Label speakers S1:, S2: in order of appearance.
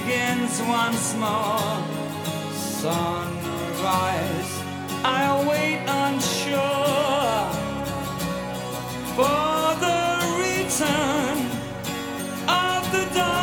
S1: begins once more. Sunrise, I wait unsure for the return of the dawn.